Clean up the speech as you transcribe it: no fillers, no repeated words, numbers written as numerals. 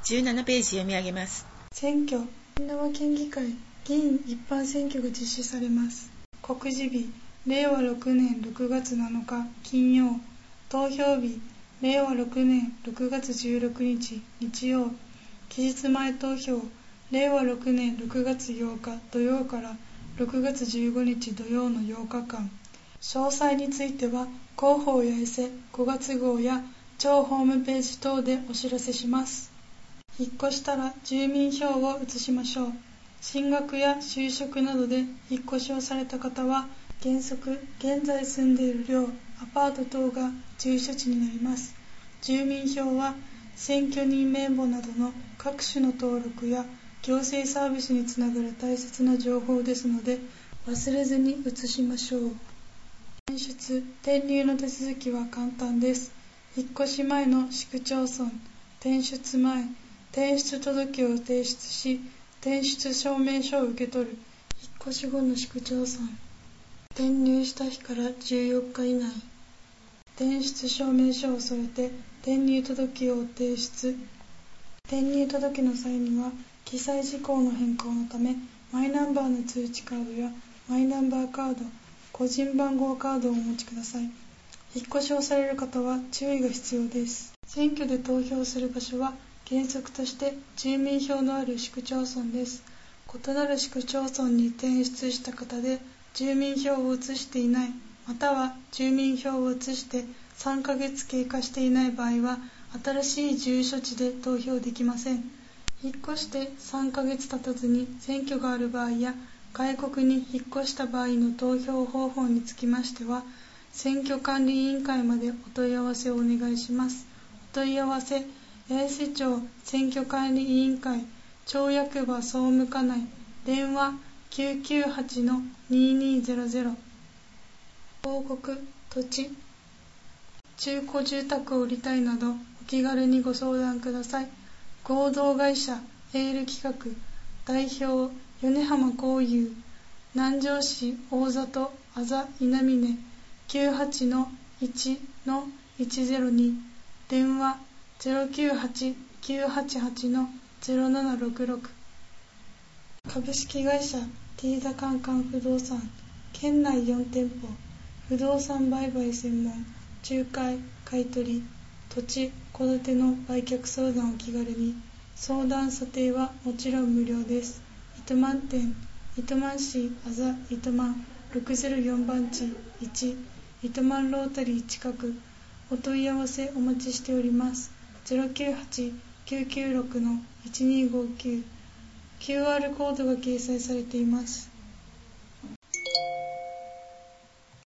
17ページ読み上げます。 選挙。沖縄県議会議員一般選挙が実施されます。告示日、令和6年6月7日金曜。投票日、令和6年6月16日日曜。期日前投票、令和6年6月8日土曜から6月15日土曜の8日間。詳細については広報八重瀬5月号や庁ホームページ等でお知らせします。引っ越したら住民票を移しましょう。進学や就職などで引っ越しをされた方は原則現在住んでいる寮、アパート等が住所地になります。住民票は選挙人名簿などの各種の登録や行政サービスにつながる大切な情報ですので忘れずに移しましょう。転出・転入の手続きは簡単です。引っ越し前の市区町村、転出前、転出届を提出し、転出証明書を受け取る。引っ越し後の市区町村、転入した日から14日以内、転出証明書を添えて転入届を提出。転入届の際には記載事項の変更のためマイナンバーの通知カードやマイナンバーカード、個人番号カードをお持ちください。引っ越しをされる方は注意が必要です。選挙で投票する場所は原則として住民票のある市区町村です。異なる市区町村に転出した方で住民票を移していない、または住民票を移して3ヶ月経過していない場合は新しい住所地で投票できません。引っ越して3ヶ月経たずに選挙がある場合や外国に引っ越した場合の投票方法につきましては選挙管理委員会までお問い合わせをお願いします。お問い合わせ、八重瀬町選挙管理委員会町役場総務課内、電話 998-2200。 広告、土地、中古住宅を売りたいなどお気軽にご相談ください。合同会社エール企画代表米浜幸雄、南城市大里あざ稲峰 98-1-102、 電話 098-988-0766。 株式会社ティーダカンカン不動産、県内4店舗、不動産売買専門、仲介、買取、土地、戸建ての売却相談を気軽に。相談査定はもちろん無料です。糸満店、糸満市あざ糸満604番地1、糸満ロータリー近く。お問い合わせお待ちしております。098-996-1259。QR コードが掲載されています。